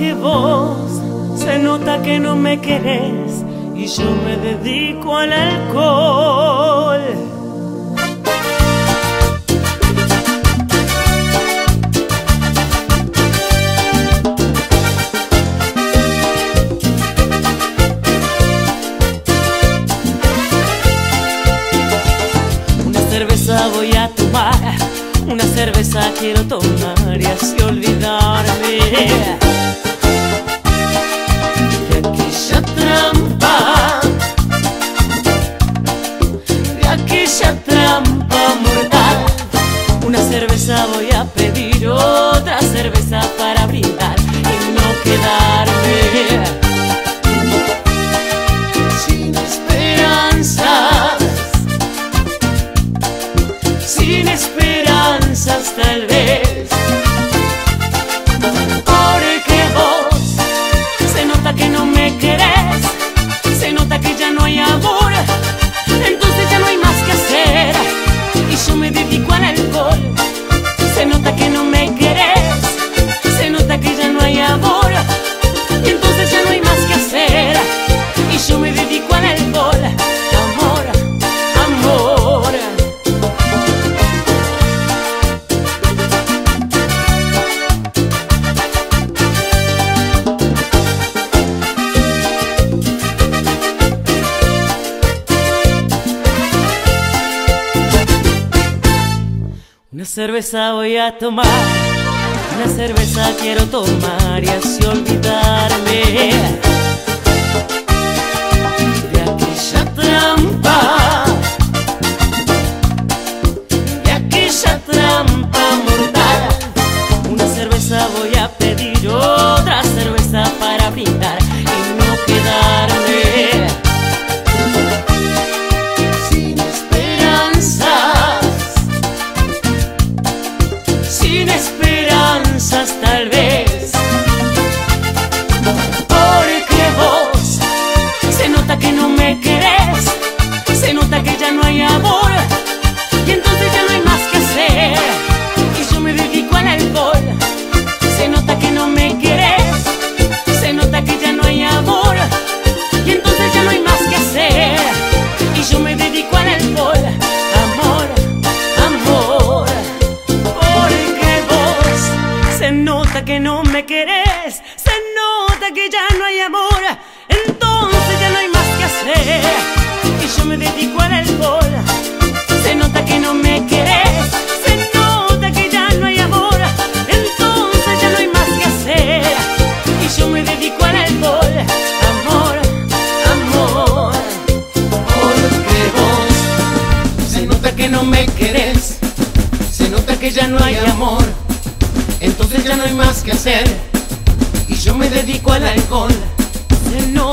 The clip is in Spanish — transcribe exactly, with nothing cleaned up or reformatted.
Porque vos se nota que no me querés y yo me dedico al alcohol. Una cerveza voy a tomar, una cerveza quiero tomar y así olvidarme de aquella trampa, de aquella trampa mortal. Una cerveza voy a pedir, otra cerveza para brindar y no quedarme sin esperanzas, sin esperanzas tal vez. Porque vos se nota que no me querés, se nota que ya no hay amor, entonces ya no hay más que hacer y yo me dedico al alcohol. Se nota que no me querés, se nota que ya no hay amor, entonces ya no hay más que hacer y yo me dedico al alcohol. Amor, amor. Una cerveza voy a tomar, una cerveza quiero tomar y así olvidarme de aquella trampa, de aquella trampa mortal. Una cerveza voy a pedir, otra cerveza para brindar y no quedarme sin esperanzas, sin esperanzas tal vez. Porque vos se nota que no me querés, se nota que ya no hay amor y entonces ya no hay más que hacer y yo me dedico al alcohol. Se nota que no me querés, se nota que ya no hay amor y entonces ya no hay más que hacer y yo me dedico al alcohol. Amor, amor. Porque vos se nota que no me querés, se nota que ya no hay amor, entonces ya no hay más que hacer y yo me dedico al alcohol. Se nota que no me querés, se nota que ya no hay amor, entonces ya no hay más que hacer y yo me dedico al alcohol. Amor, amor. Porque vos se nota que no me querés, se nota que ya no hay amor, entonces ya no hay más que hacer y yo me dedico al alcohol. Se nota